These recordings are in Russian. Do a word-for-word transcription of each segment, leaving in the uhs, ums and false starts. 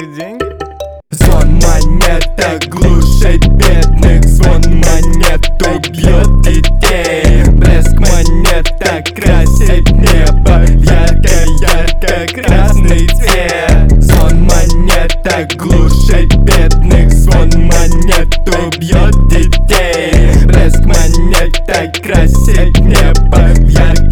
деньги. Звон монет глушит бедных, звон монет убьет детей. Блеск монет красит небо в ярко-ярко-красный цвет. Звон монет глушит бедных, звон монет убьет детей. Блеск монет красит небо в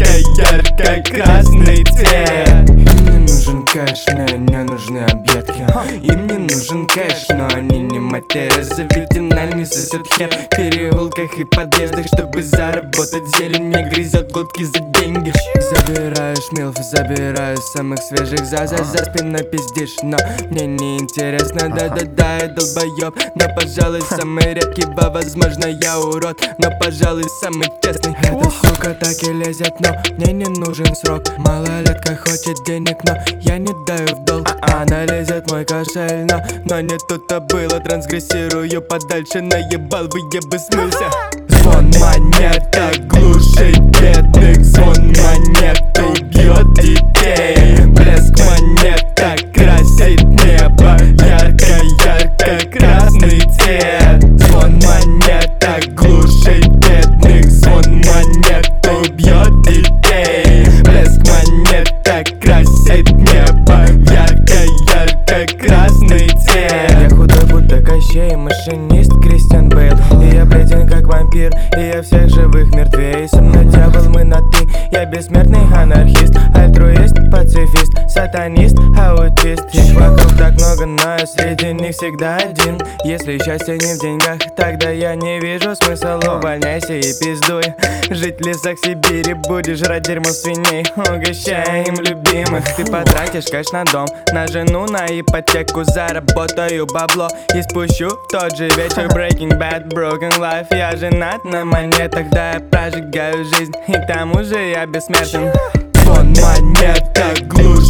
ярко-ярко-красный цвет. Мне нужен кэш, мне не нужны объедки. Им не нужен кэш, но они не материя. Заведена не сосет хер в переулках и подъездах, чтобы заработать. Зелень не грызет глотки за деньги. Забираешь милф, забираю самых свежих. За-за за спиной пиздишь, но мне не интересно. Да-да-да, я долбоёб, но, пожалуй, самый редкий, ба, возможно, я урод, но, пожалуй, самый честный. Эта сука так и лезет, но мне не нужен срок. Малолетка хочет денег, но я не даю в долг. Она лезет в мой кошель, но, но не тут-то было. Трансгрессирую подальше, наебал бы, я бы смылся. Звон монет глушит бедных, звон монет убьет детей. Блеск монет красит небо в ярко-ярко-красный цвет. Звон монет глушит бедных, звон монет убьет детей. Блеск монет красит небо в ярко-ярко-красный цвет. Я худой, будто Кощей, машинист Кристиан Бейл. И я бледен, как вампир, и я всех живых мертвей. Со мной дьявол, мы на ты. Я бессмертный анархист, альтруист, пацифист, сатанист, аутист. Их вокруг так много, но я среди них всегда один. Если счастье не в деньгах, тогда я не вижу смысла. Увольняйся и пиздуй. Жить в лесах Сибири, будешь жрать дерьмо свиней, угощая им любимых. Ты потратишь кэш на дом, на жену, на ипотеку. Заработаю бабло и спущу в тот же вечер. Breaking Bad, Broken Life. Я женат на монетах, да, я прожигаю жизнь, и к тому же я бессмертен. Звон монет глушит